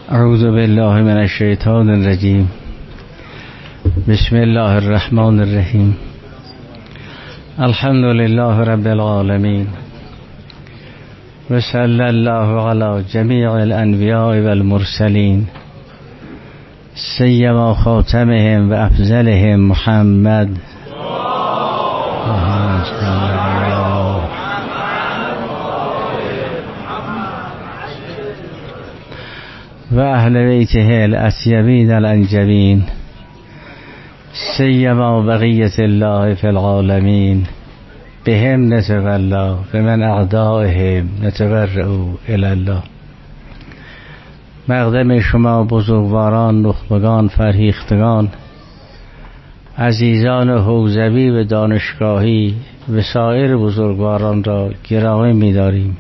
اعوذ بالله من الشیطان الرجیم. بسم الله الرحمن الرحیم. الحمد لله رب العالمین و صلی الله علی جمیع الانبیاء والمرسلین سیما خاتمهم و افضلهم محمد و اهل بیته الاطیبین الانجبین سیما بقیت الله فی العالمین بهم نتولا بمن اعدائهم نتبرأ الی الله. مقدم شما بزرگواران، نخبگان، فرهیختگان، عزیزان حوزوی و دانشگاهی و سایر بزرگواران را گرامی می‌داریم.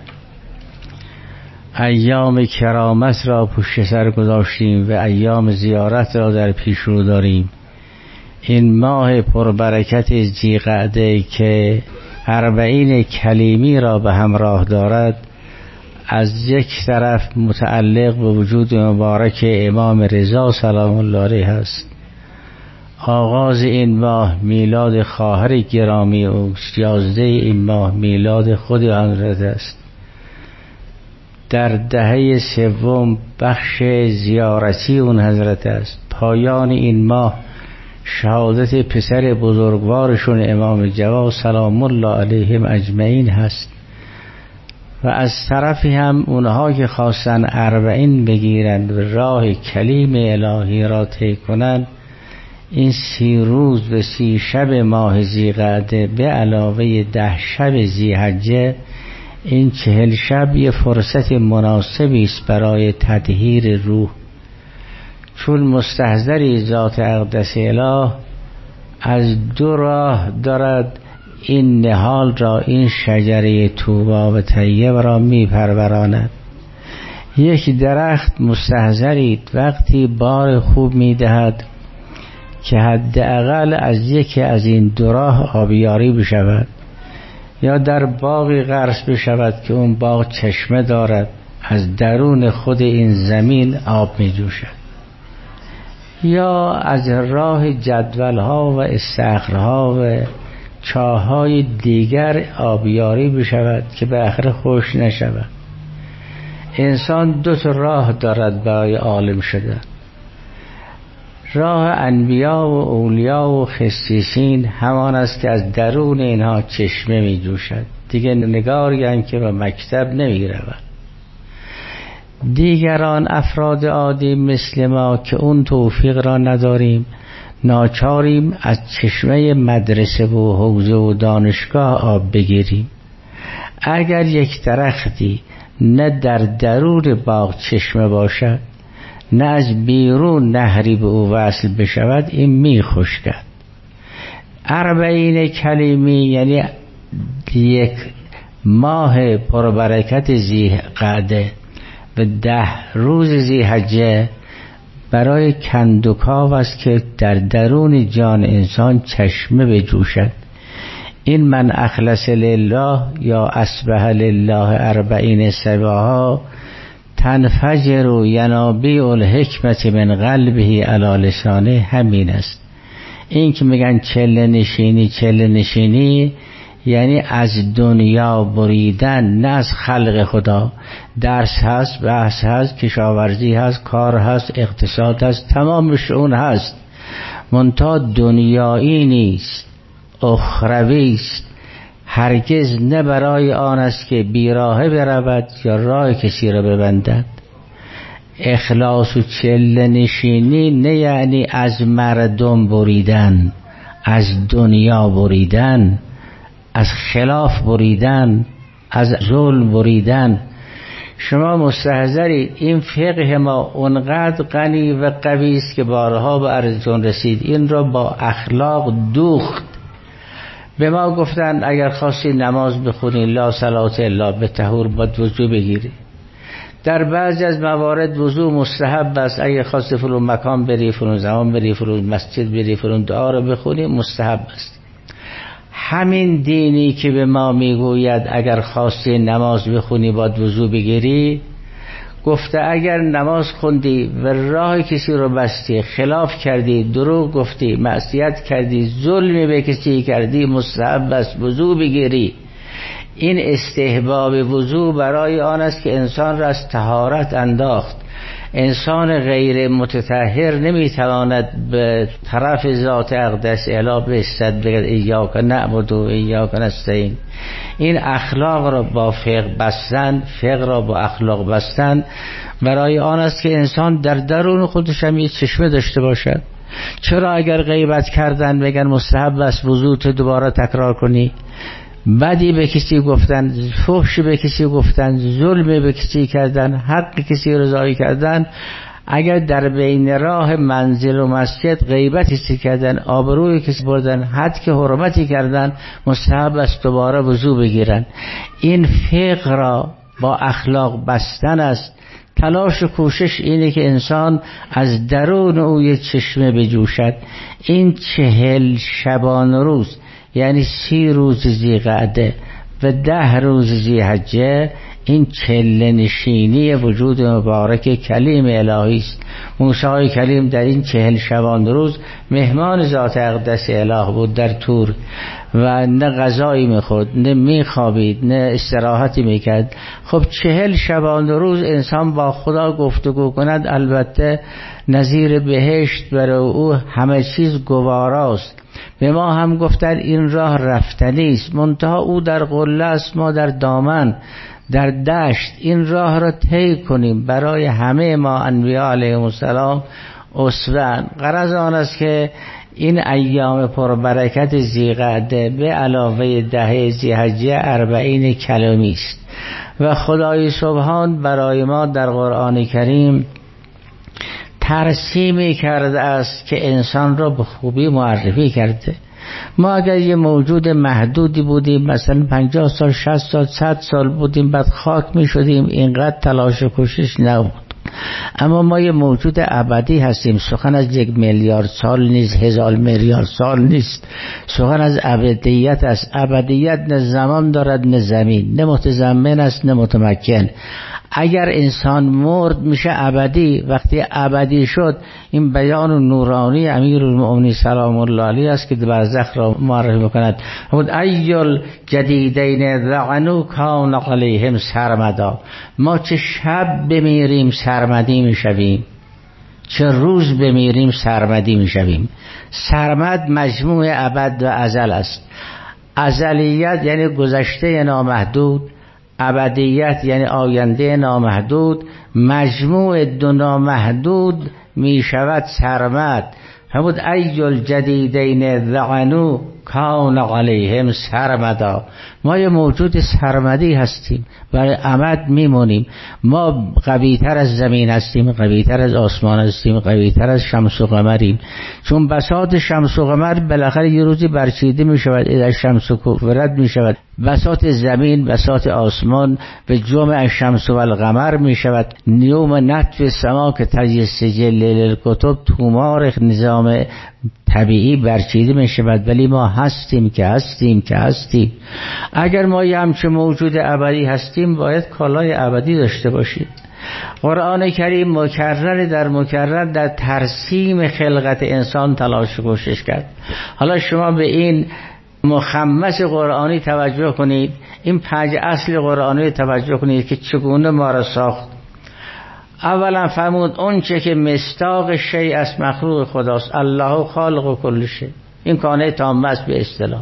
ایام کرامت را پشت سر گذاشتیم و ایام زیارت را در پیش رو داریم. این ماه پربرکت ذی‌قعده که 40 کلیمی را به همراه دارد، از یک طرف متعلق به وجود مبارک امام رضا سلام الله علیه است. آغاز این ماه میلاد خواهر گرامی اوست. 11 این ماه میلاد خود حضرت است. در دهه سوم بخش زیارتی اون حضرت است. پایان این ماه شهادت پسر بزرگوارشون امام جواد سلام الله علیهم اجمعین هست و از طرفی هم اونها که خواستن 40 بگیرند و راه کلیم الهی را طی کنند، این 30 روز و 30 شب ماه ذی‌قعده به علاوه 10 شب ذی‌حجه، این 40 شب یه فرصت مناسبی است برای تطهیر روح، چون مستحضری ذات اقدس اله از 2 راه دارد این نهال را، این شجره طوبی و طیب را میپروراند. یک درخت مستحضری وقتی بار خوب میدهد که حداقل از یکی از این 2 راه آبیاری بشود، یا در باغی غرس بشود که اون باغ چشمه دارد، از درون خود این زمین آب می جوشد، یا از راه جدولها و استخرها و چاهای دیگر آبیاری بشود که به آخر خشک نشود. انسان 2 راه دارد برای عالم شدن. راه انبیا و اولیا و خصیصین همان است که از درون اینها چشمه می جوشد، دیگه نگاری هم که به مکتب نمی رود. دیگران افراد عادی مثل ما که اون توفیق را نداریم، ناچاریم از چشمه مدرسه و حوزه و دانشگاه آب بگیریم. اگر یک درختی نه در درون باغ چشمه باشد، نه از بیرون نهری به او وصل بشود، این می خشکد. 40 کلیمی یعنی 1 ماه پربرکت ذی‌قعده و 10 روز ذی‌حجه برای کندوکاو است که در درون جان انسان چشمه بجوشد. این من اخلص لله یا اصبح لله 40 صباحا تنفجر و ینابیع الحکمت من قلبه علی لسانه، همین است. این که میگن چله نشینی یعنی از دنیا بریدن، نه از خلق خدا. درس هست، بحث هست، کشاورزی هست، کار هست، اقتصاد هست، تمام شؤون هست، منتها دنیایی نیست، اخروی است. هرگز نه برای آن است که بیراهه برود یا راه کسی را ببندد. اخلاص و چله نشینی نه یعنی از مردم بریدن، از دنیا بریدن، از خلاف بریدن، از ظلم بریدن. شما مستحضرید این فقه ما اونقدر غنی و قوی است که بارها به عرضتون رسید، این را با اخلاق دوخت. به ما گفتن اگر خواستی نماز بخونی لا صلات الا بطهور، باید وضو بگیری. در بعضی از موارد وضو مستحب است، اگر خواستی فلان مکان بری، فلان زمان بری، فلان مسجد بری، فلان دعا رو بخونی، مستحب است. همین دینی که به ما میگوید اگر خواستی نماز بخونی باید وضو بگیری، گفته اگر نماز خوندی و راه کسی رو بستی، خلاف کردی، دروغ گفتی، معصیت کردی، ظلمی به کسی کردی، مستحب است وضو بگیری. این استحباب وضو برای آن است که انسان را از طهارت انداخت. انسان غیر متطهر نمیتواند به طرف ذات اقدس اعلا برسد بگد ایاک نعبد و ایاک نستعین. این اخلاق را با فقه بستن، فقه را با اخلاق بستن برای آن است که انسان در درون خودش هم یک چشمه داشته باشد. چرا اگر غیبت کردن بگن مستحب است وضو دوباره تکرار کنی؟ بدی به کسی گفتن، فحش به کسی گفتن، ظلم به کسی کردن، حق کسی رضایی کردن، اگر در بین راه منزل و مسجد غیبتی کردن، آبروی کسی بردن، حد که حرمتی کردن، مستحب است دوباره وضو بگیرن. این فقه را با اخلاق بستن است. تلاش و کوشش اینه که انسان از درون او یک چشمه بجوشد. این 40 شبانه روز، یعنی 30 روز ذیقعده و 10 روز ذی‌حجه، این چله نشینی وجود مبارک کلیم الهی است. موسی کلیم در این 40 شبانه روز مهمان ذات اقدس اله بود در طور و نه غذایی میخورد، نه میخوابید، نه استراحتی میکرد. خب 40 شبانه روز انسان با خدا گفتگو کند، البته نظیر بهشت برای او همه چیز گواراست. به ما هم گفتن این راه رفتنی است، منتها او در قله است، ما در دامن، در دشت. این راه را طی کنیم. برای همه ما انبیاء علیهم السلام اسوه. غرض آن است که این ایام پربرکت ذی‌قعده به علاوه 10 ذی‌حجه 40 کلامی است و خدای سبحان برای ما در قرآن کریم ترسیمی کرده است که انسان را به خوبی معرفی کرده. ما اگر یه موجود محدودی بودیم، مثلا 50 سال 60 سال 100 سال بودیم، بعد خاک می شدیم، اینقدر تلاش و کوشش نبود. اما ما یه موجود ابدی هستیم. سخن از 1 میلیارد سال نیست، 1000 میلیارد سال نیست، سخن از ابدیت است. ابدیت نه زمان دارد نه زمین، نه متضمن است نه متمکن. اگر انسان مرد میشه ابدی. وقتی ابدی شد، این بیان نورانی امیرالمؤمنین سلام الله علیه است که برزخ را معرفی میکند. بود ایل جدیدین ذعنوا کان علیهم سرمدا. ما چه شب بمیریم سرمدی میشویم، چه روز بمیریم سرمدی میشویم. سرمد مجموع ابد و ازل است. ازلیت یعنی گذشته نامحدود، ابدیت یعنی آینده نامحدود. مجموع دو نامحدود می شود سرمد. همود ایل جدیدین ذعنوا کان علیهم سرمدا. ما یه موجود سرمدی هستیم، برای ابد میمونیم. ما قوی تر از زمین هستیم، قوی تر از آسمان هستیم، قوی تر از شمس و قمریم. چون بساط شمس و قمر بالاخره یه روزی برچیده می شود، اذا شمس کورت می شود. بساط زمین، بساط آسمان به جمع شمس و القمر می شود. نیوم نطف سما که تجی سجل للکتب، تومار نظام طبیعی برچیده می شود. ولی ما هستیم که هستیم که هستیم. اگر ما یه همچه موجود ابدی هستیم، باید کالای ابدی داشته باشیم. قرآن کریم مکرر در ترسیم خلقت انسان تلاش و کوشش کرد. حالا شما به این مخمس قرآنی توجه کنید، این 5 اصل قرآنی توجه کنید که چگونه ما را ساخت. اولا فرمود اون چه که مصداق شیء از مخلوق خداست. الله خالق کل شیء. این کانه تام است به اصطلاح.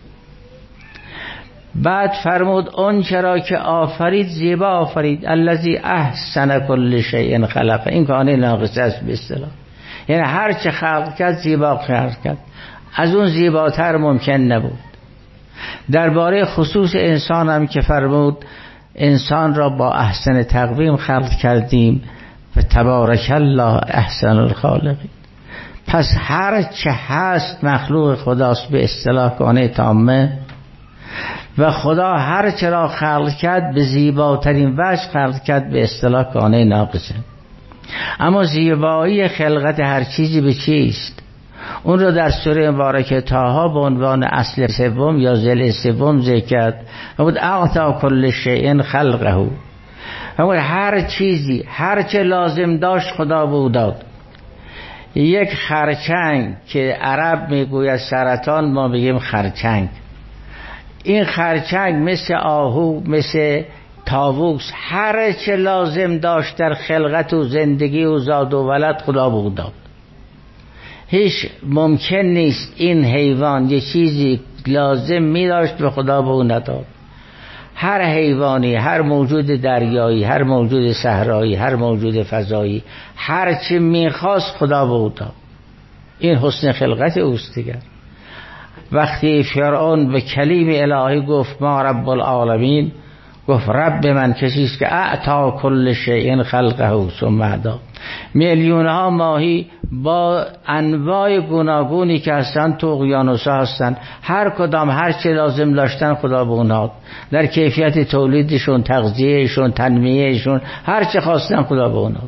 بعد فرمود اون چرا که آفرید زیبا آفرید. الذی احسن کل شیء خلق. این کانه ناقص است به اصطلاح، یعنی هر چه خلق کرد زیبا خلق کرد، از اون زیباتر ممکن نبود. درباره خصوص انسان هم که فرمود انسان را با احسن تقویم خلق کردیم و تبارک الله احسن الخالقین. پس هر چه هست مخلوق خداست به اصطلاح کانه تامه، و خدا هر چه را خلق کرد به زیباترین وجه خلق کرد به اصطلاح کانه ناقصه. اما زیبایی خلقت هر چیزی به چیست؟ اون رو در سوره مبارکه طه به عنوان اصل سوم یا ضلع سوم ذکر کرد. بود اعطا کل شیء خلقه. هر چیزی هر چه لازم داشت خدا به او داد. یک خرچنگ که عرب میگوید سرطان، ما بگیم خرچنگ. این خرچنگ مثل آهو، مثل طاووس، هر چه لازم داشت در خلقت و زندگی و زاد و ولد خدا به او داد. هیچ ممکن نیست این حیوان یه چیزی لازم می داشت به خدا به او نداد. هر حیوانی، هر موجود دریایی، هر موجود صحرایی، هر موجود فضایی، هر چی میخواست خدا به او داد. این حسن خلقت اوست دیگر. وقتی فرعون به کلیم الهی گفت ما رب العالمین، گفت رب من کسیست که اعطا کل شیء خلقه ثم هدی. میلیون ها ماهی با انواع گوناگونی که هستن تو اقیانوس‌ها هستن، هر کدام هر چه لازم داشتن خدا به اونها در کیفیت تولیدشون، تغذیهشون، تنمیهشون، هر چه خواستن خدا به اونها.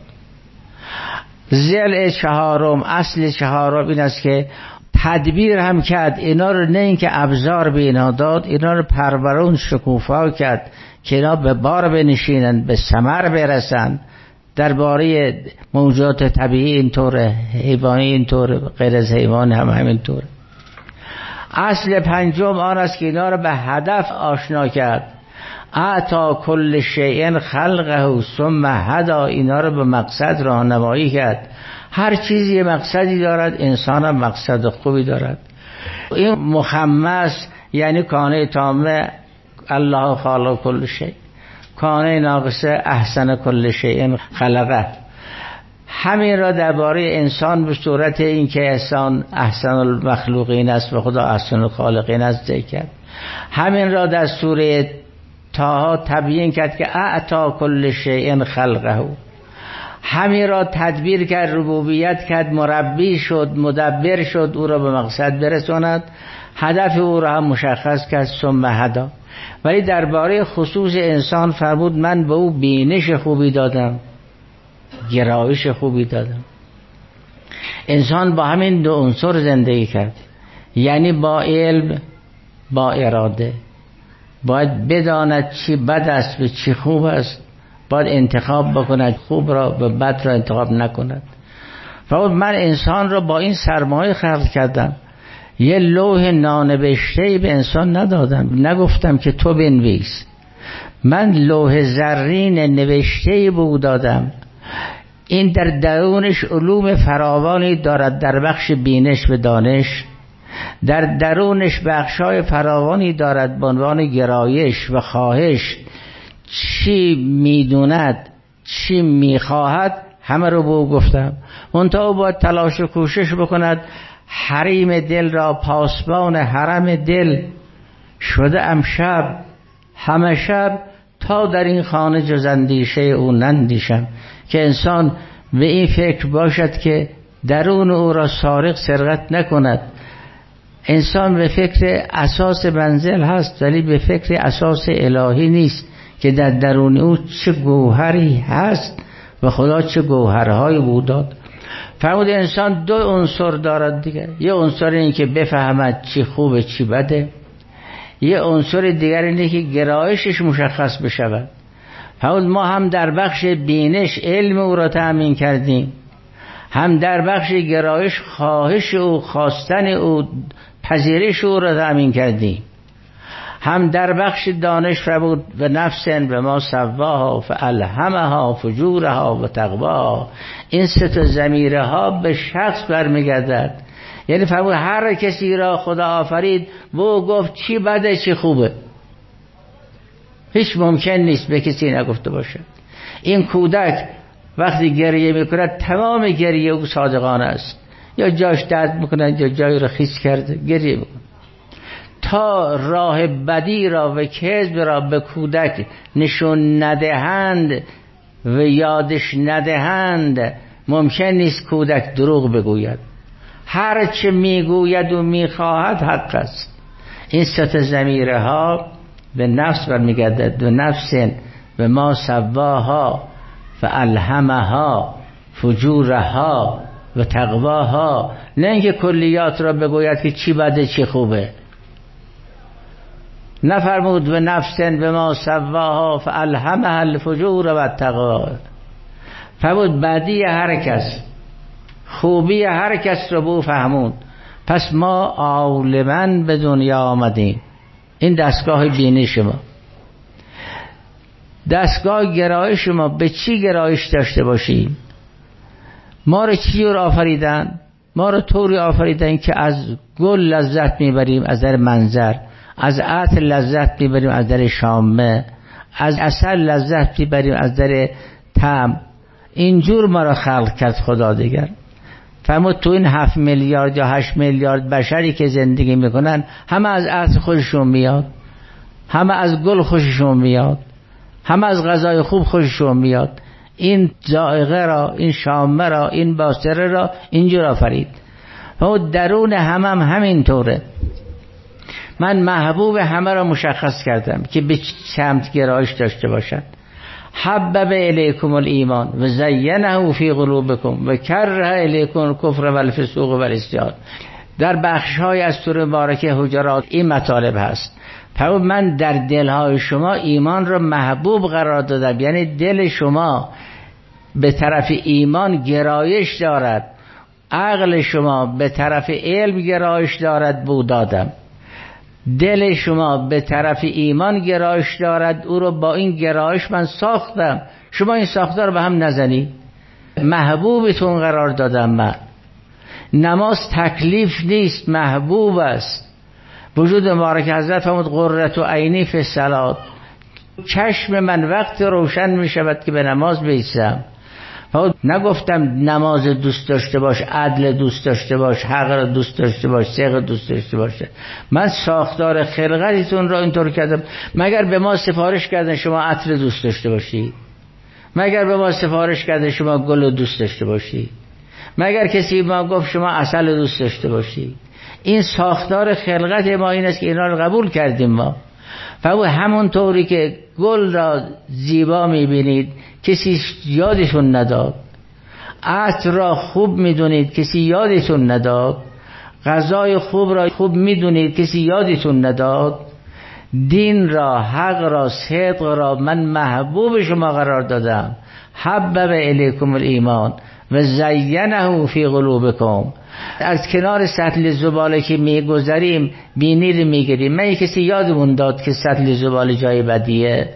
ضلع چهارم، اصل چهارم این است که تدبیر هم کرد اینا رو، نه اینکه ابزار به اینا داد، اینا رو پرورون شکوفا کرد که اینا به بار بنشینن، به ثمر برسن. درباره موجودات طبیعی اینطوره، حیوانی اینطوره، غیر از حیوان هم همینطوره. اصل پنجم آن است که اینا رو به هدف آشنا کرد. اعطا کل شیء خلقه ثم هدی، اینا رو به مقصد راهنمایی کرد. هر چیزی مقصدی دارد، انسان هم مقصد خوبی دارد. این مخمس یعنی کانه تامه، الله خالق کل شیء، کانه ناقصه احسن کل شیء خلقه. همین را درباره انسان به صورت این که انسان احسن المخلوقین است و خدا احسن الخالقین است ذکر کرد. همین را در سوره طه تبیین کرد که اعطا کل شیء خلقه. همین را تدبیر کرد، ربوبیت کرد، مربی شد، مدبر شد، او را به مقصد برساند، هدف او را هم مشخص کرد. ثم هدی. ولی درباره خصوص انسان فرمود من به او بینش خوبی دادم، گرایش خوبی دادم. انسان با همین دو عنصر زندگی کرد، یعنی با علم، با اراده. باید بداند چی بد است و چی خوب است، باید انتخاب بکند، خوب را و بد را انتخاب نکند. فرمود من انسان را با این سرمایه خلق کردم، یه لوح نانوشته‌ای به انسان ندادم، نگفتم که تو بنویس، من لوح زرین نوشته‌ای به او دادم. این در درونش علوم فراوانی دارد، در بخش بینش و دانش، در درونش بخشای فراوانی دارد به عنوان گرایش و خواهش. چی میدوند، چی میخواهد، همه رو به او گفتم. منتها باید تلاش و کوشش بکند حریم دل را، پاسبان حرم دل شده امشب همه شب، تا در این خانه جز اندیشه او نندیشم. که انسان به این فکر باشد که درون او را سارق سرقت نکند. انسان به فکر اساس منزل هست، ولی به فکر اساس الهی نیست که در درون او چه گوهری هست و خدا چه گوهرهای بود داد. فرمود انسان دو عنصر دارد دیگه. یه عنصر اینه که بفهمد چی خوبه چی بده، یه عنصر دیگر اینه که گرایشش مشخص بشود. فرمود ما هم در بخش بینش علم او را تأمین کردیم، هم در بخش گرایش خواهش او، خواستن او، پذیرش او را تأمین کردیم، هم در بخش دانش. فرمود و نفس و ما سواها فالهمها فجورها و تقواها. این سه تا ضمیره ها به شخص برمیگردد. یعنی فرمود هر کسی را خدا آفرید و گفت چی بده چی خوبه. هیچ ممکن نیست به کسی نگفته باشه. این کودک وقتی گریه میکند تمام گریه او صادقانه است، یا جاش درد میکند یا جای را خیس کرده گریه میکند. تا راه بدی را و کذب را به کودک نشون ندهند و یادش ندهند، ممکن نیست کودک دروغ بگوید. هر چه میگوید و میخواهد حق است. این سه ضمیره ها به نفس برمیگردد. و نفس و ما سواها فالهمها فجورها و تقواها. نه اینکه کلیات را بگوید که چی بده چی خوبه. نفرمود به نفس به ما سواها فالهمها الفجور و التقوا. فرمود بدی هر کس خوبی هر کس رو بو فهمون. پس ما عالماً به دنیا آمدیم. این دستگاه بینی شما، دستگاه گرایش ما به چی گرایش داشته باشیم؟ ما رو چی رو آفریدن؟ ما رو طوری آفریدن که از گل لذت میبریم از در منظر، از عطر لذت میبریم از در شامه، از عسل لذت میبریم از در طعم. اینجور ما رو خلق کرد خدا دیگر. فرمود تو این 7 میلیارد یا 8 میلیارد بشری که زندگی میکنن همه از عطر خوششون میاد، همه از گل خوششون میاد، همه از غذای خوب خوششون میاد. این ذائقه را، این شامه را، این باصره را اینجور آفرید. و درون همین طوره. من محبوب همه را مشخص کردم که به سمت گرایش داشته باشد. حبب الیکم الایمان و زینه فی قلوبکم و کره الیکم الکفر و الفسوق و العصیان. در بخش‌های از سوره مبارکه حجرات این مطالب هست. فرمود من در دلهای شما ایمان را محبوب قرار دادم، یعنی دل شما به طرف ایمان گرایش دارد، عقل شما به طرف علم گرایش دارد، بو دادم. دل شما به طرف ایمان گرایش دارد، او رو با این گرایش من ساختم. شما این ساختار به هم نزنی، محبوبتون قرار دادم. من نماز تکلیف نیست، محبوب است. وجود مبارک حضرت فرمود قرة عینی فی الصلاة، چشم من وقت روشن می شود که به نماز بایستم. نگفتم نماز دوست داشته باش، عدل دوست داشته باش، حق را دوست داشته باش، صدق دوست داشته باشه. من ساختار خلقتتون را اینطور کردم. مگر به ما سفارش کردن شما عطر دوست داشته باشی؟ مگر به ما سفارش کردن شما گل دوست داشته باشی؟ مگر کسی ما گفت شما عسل دوست داشته باشی؟ این ساختار خلقت ما این است که اینا رو قبول کردیم ما. و همون طوری که گل را زیبا میبینید کسی یادشون نداد، عطر را خوب میدونید کسی یادتون نداد، غذای خوب را خوب میدونید کسی یادتون نداد، دین را، حق را، صدق را من محبوب شما قرار دادم. حبب الیکم الایمان و زینه فی قلوبکم. از کنار سطل زباله که میگذریم بینی رو میگیریم. من کسی یادمون داد که سطل زباله جای بدیه؟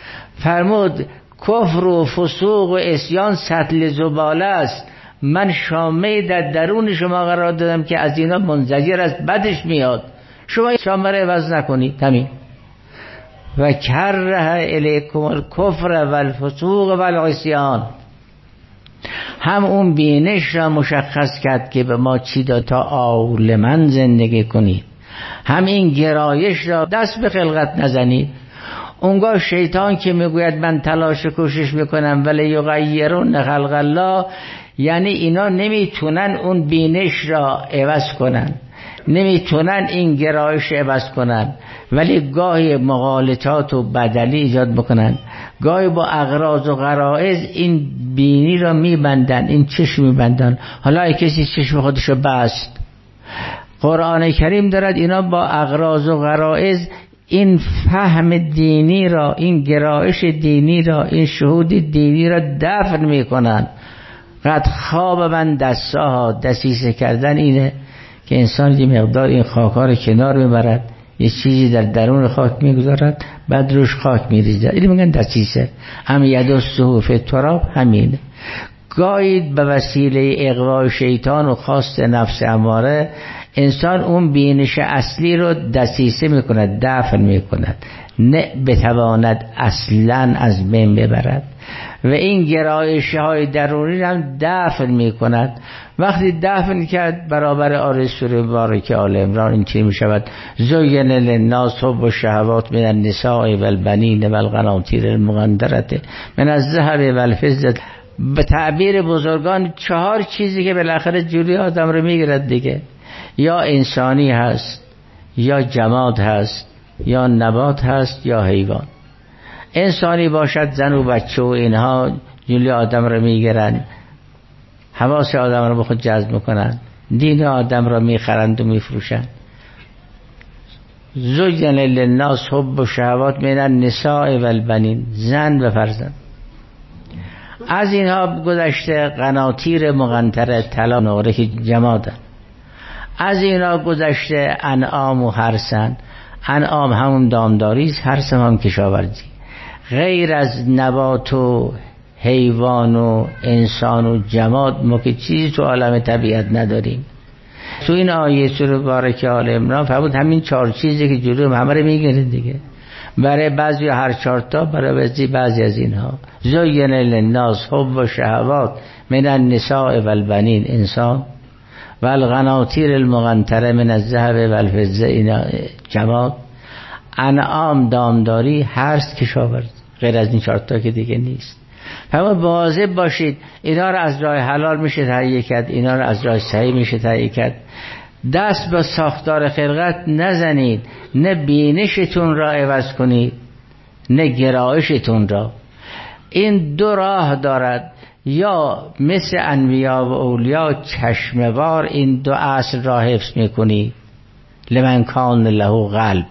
فرمود کفر و فسوق و عصیان سطل زباله است، من شامه در درون شما قرار دادم که از اینا منزجر است، بدش میاد. شما شامه رو عوض نکنید. همین. و کره الیکم الکفر و الفسوق و العصیان. هم اون بینش را مشخص کرد که به ما چی داد تا عالماً زندگی کنید، هم این گرایش را دست به خلقت نزنید. اونگاه شیطان که میگوید من تلاش کوشش میکنم ولی یغیرون خلق الله، یعنی اینا نمیتونن اون بینش را عوض کنن، نمیتونن این گرایش عوض کنن، ولی گاهی مغالطات و بدلی ایجاد بکنن، گاهی با اغراض و غرائز این بینی را میبندن، این چشم میبندن. حالا ای کسی چشم خودشو بست، قرآن کریم دارد اینا با اغراض و غرائز این فهم دینی را، این گرایش دینی را، این شهود دینی را دفن میکنن. قد خواب من دستاها، دسیسه کردن اینه که انسان یه مقدار این خاک‌ها رو کنار میبرد، یه چیزی در درون خاک میگذارد، بعد روش خاک میریزد. این میگن دسیسه. هم یدسه فی التراب. همینه. گاهی به وسیله اغوای شیطان و خواست نفس اماره انسان اون بینش اصلی رو دسیسه میکند، دفن میکند، نه بتواند اصلا از بین ببرد. و این گرایش های درونی هم دفن میکند. وقتی دفن کرد برابر آیه سوره مبارکه آل عمران این چی میشود؟ زین للناس حب الشهوات من النساء والبنین والقناطیر المقنطرة من الذهب والفضة. به تعبیر بزرگان 4 چیزی که بالاخره جوری آدم رو میگیرد دیگه، یا انسانی هست، یا جماد هست، یا نبات هست، یا حیوان. انسانی باشد زن و بچه و اینها جوری آدم رو میگیرن، حواس آدم رو به خود جذب میکنن، دین آدم رو میخرند و میفروشن. زین للناس حب الشهوات من النساء والبنین، زن و فرزند. از اینها گذشته قناطیر مقنطره، طلا نقره که جمادن. از اینها گذشته انعام و حرثن. انعام همون دامداری، حرث هم کشاورزی. غیر از نبات و حیوان و انسان و جماد ما که چیزی تو عالم طبیعت نداریم. تو این آیه سوره بارکه آل عمران فرمود همین 4 چیزی که جلوی همه رو میگیره دیگه. برای بعضی هر 4 تا، برای بعضی از اینها زین للناس حب الشهوات من النساء والبنین، انسان، و القناطیر المقنطره من الذهب والفضه، اینا جماد. انعام دامداری، حرث کشاورزی. غیر از این 4 تا که دیگه نیست. اما مواظب باشید اینا رو از راه حلال میشه تهیه کرد، اینا رو از راه صحیح میشه تهیه کرد. دست به ساختار خلقت نزنید، نه بینشتون را عوض کنید نه گرایشتون را. این 2 راه دارد، یا مثل انبیا و اولیا چشموار این 2 اصل را حفظ میکنی، لمن کان له قلب،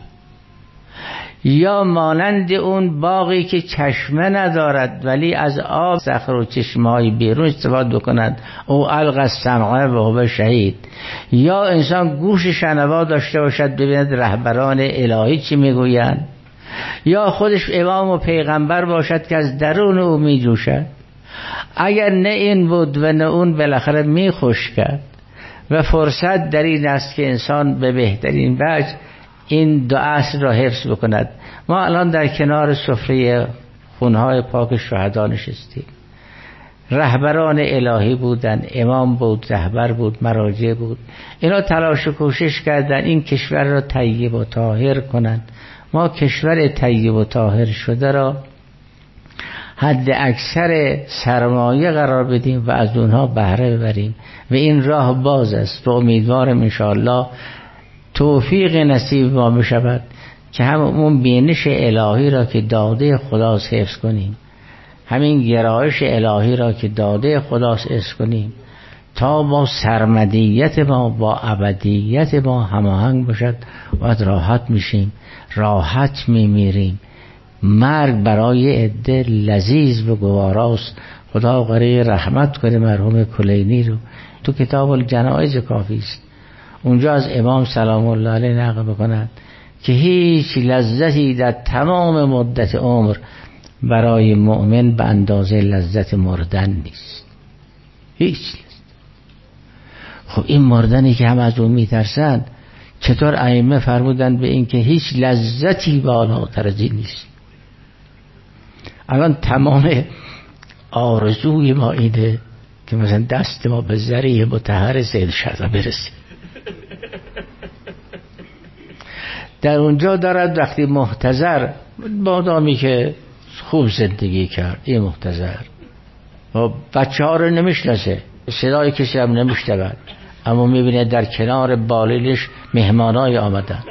یا مانند اون باغی که چشمه ندارد ولی از آب صخر و چشمه‌های بیرون استفاده بکند، او القى السمع و هو شهید. یا انسان گوش شنوا داشته باشد ببیند رهبران الهی چی میگویند، یا خودش امام و پیغمبر باشد که از درون او میجوشد. اگر نه این بود و نه اون، بالاخره میخوش کرد. و فرصت در این است که انسان به بهترین وجه این 2 اصل را حفظ بکند. ما الان در کنار سفره خونهای پاک شهدا نشستیم. رهبران الهی بودن، امام بود، رهبر بود، مراجع بود. اینا تلاش و کوشش کردن این کشور را طیب و طاهر کنند. ما کشور طیب و طاهر شده را حد اکثر سرمایه قرار بدیم و از اونها بهره ببریم و این راه باز است و امیدوارم انشاءالله توفیق نصیب ما بشود که همون بینش الهی را که داده خداست حفظ کنیم، همین گرایش الهی را که داده خداست حفظ کنیم تا با سرمدیت ما با ابدیت ما هماهنگ باشد و راحت میشیم، راحت میمیریم. مرگ برای عده لذیذ و گواراست. خدا غریق رحمت کنه مرحوم کلینی رو، تو کتاب الجنائز کافی است، اونجا از امام سلام الله علیه نقل بکنند که هیچ لذتی در تمام مدت عمر برای مؤمن به اندازه لذت مردن نیست. هیچ لذت. خب این مردنی که هم از اون میترسند، چطور ائمه فرمودن به این که هیچ لذتی بالاتر از این نیست. الان تمام آرزوی ما اینه که مثلا دست ما به ذریع مطهر سید شرع برسه. در اونجا دارد وقتی محتضر، بادامی که خوب زندگی کرد، این محتضر و بچه ها رو نمیشناسه، صدای کسی هم نمیشنود، اما میبینه در کنار بالینش مهمانای آمدن.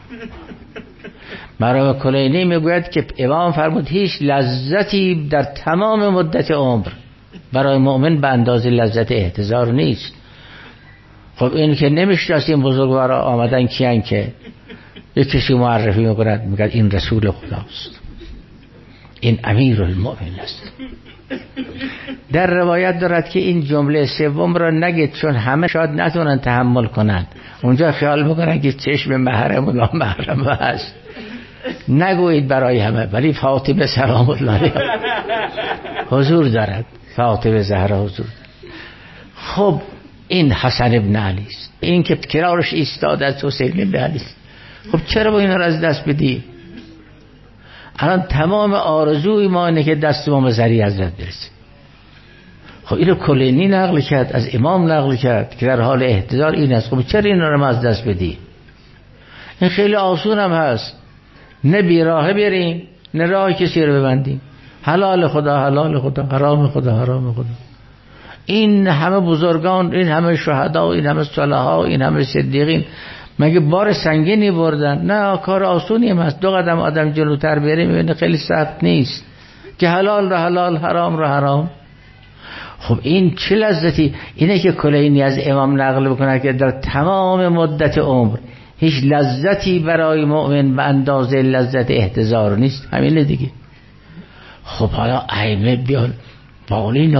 مرحوم کلینی میگوید که امام فرمود هیچ لذتی در تمام مدت عمر برای مؤمن به اندازه لذت احتضار نیست. خب این که نمیشناسیم بزرگوارا آمدن کیان که یک کسی معرفی میکند میگه این رسول خداست، این امیر المؤمن است. در روایت دارد که این جمله سوم را نگید چون همه شاید نتونن تحمل کنند، اونجا خیال میکنن که چشم محرم و نامحرم هست. نگویید برای همه، ولی فاطمه سلام الله علیها حضور دارد، فاطمه زهرا حضور دارد. خب این حسن ابن علی است، این که کنارش ایستاده است حسین ابن علی است. خب چرا با اینا را از دست بدی؟ الان تمام آرزوی ما اینه که دست ما به ذریع حضرت برسه. خب اینو کلینی نقل کرد، از امام نقل کرد که در حال احتضار این است. خب چرا اینا رو از دست بدی؟ این خیلی آسون هم هست، نه بیراهه بریم نه راه کسی رو ببندیم. حلال خدا حلال خدا، حرام خدا حرام خدا. این همه بزرگان، این همه شهدا، این همه صالحا، این همه صدیقین مگه بار سنگینی بردن؟ نه، کار آسونی هم هست. 2 قدم آدم جلوتر بره میبینه خیلی سخت نیست که حلال را حلال، حرام را حرام. خب این چه لذتی؟ اینه که کلینی از امام نقل بکنه که در تمام مدت عمر هیچ لذتی برای مؤمن به اندازه لذت احتضار نیست. همینه دیگه. خب حالا ائمه بیان با این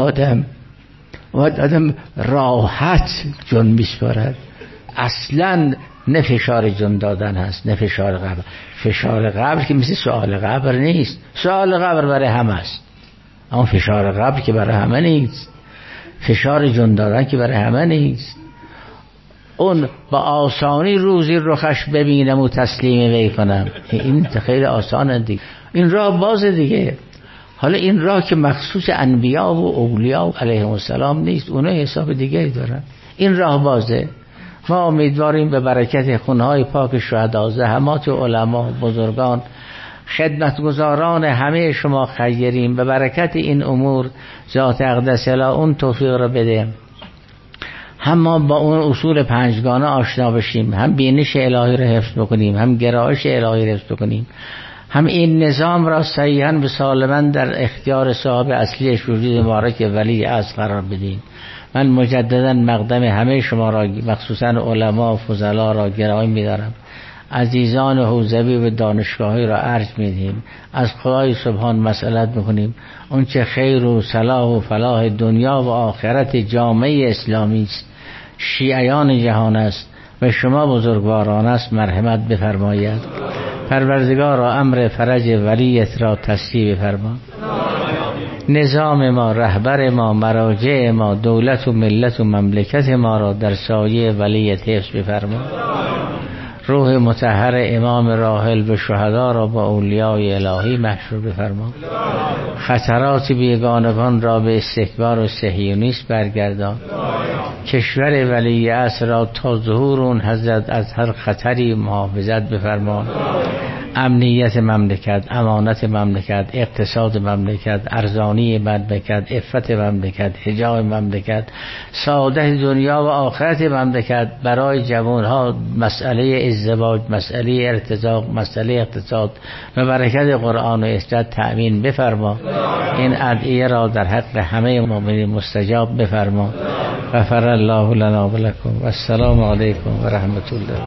آدم راحت جون میسپارد. اصلا نه فشار جون دادن هست نه فشار قبر. فشار قبر که مثل سؤال قبر نیست. سؤال قبر برای همه است، اما فشار قبر که برای همه نیست. فشار جون دادن که برای همه نیست. اون با آسانی روزی رخش ببینم و تسلیم وی کنم، این خیلی آسانه دیگه. این راه باز دیگه. حالا این راه که مخصوص انبیا و اولیاء علیهم السلام نیست، اونا حساب دیگه دارن. این راه بازه. ما امیدواریم به برکت خونهای پاک شهدا، زحمات علما بزرگان، خدمتگزاران همه شما خیرین، به برکت این امور ذات اقدس الا اون توفیق را بده. هم ما با اون اصول پنجگانه آشنا بشیم، هم بینش الهی را حفظ بکنیم، هم گرایش الهی را حفظ بکنیم، هم این نظام را صحیحاً به سالماً در اختیار صاحب اصلیش وجود مبارک ولی از قرار بدیم. من مجددا مقدم همه شما را مخصوصاً علما و فضلا را گرامی می‌دارم. عزیزان حوزوی و دانشگاهی را ارج می‌دهیم، از خدای سبحان مسئلت می‌کنیم اون چه خیر و صلاح و فلاح دنیا و آخرت جامعه اسلامی است، شیعیان جهان است و شما بزرگواران است، مرحمت بفرمایید. پروردگار را امر فرج ولیت را تسریع بفرما. نظام ما، رهبر ما، مراجع ما، دولت و ملت و مملکت ما را در سایه ولیت حفظ بفرما. روح مطهر امام راحل به شهدا را با اولیای الهی محشور بفرما. خطرات بیگانگان را به استکبار و صهیونیسم برگردان. کشور ولی عصر را تا ظهور اون حضرت از هر خطری محافظت بفرما. امنیت مملکت، امانت مملکت، اقتصاد مملکت، ارزانی مملکت، عفت مملکت، حجاب مملکت، سعادت دنیا و آخرت مملکت برای جوانها، مسئله ازدواج، مسئله ارتزاق، مسئله اقتصاد و برکت قرآن و اسلام تأمین بفرما. این ادعیه را در حق همه مؤمنین مستجاب بفرما. غفر الله لنا و لکم و السلام علیکم و رحمت الله.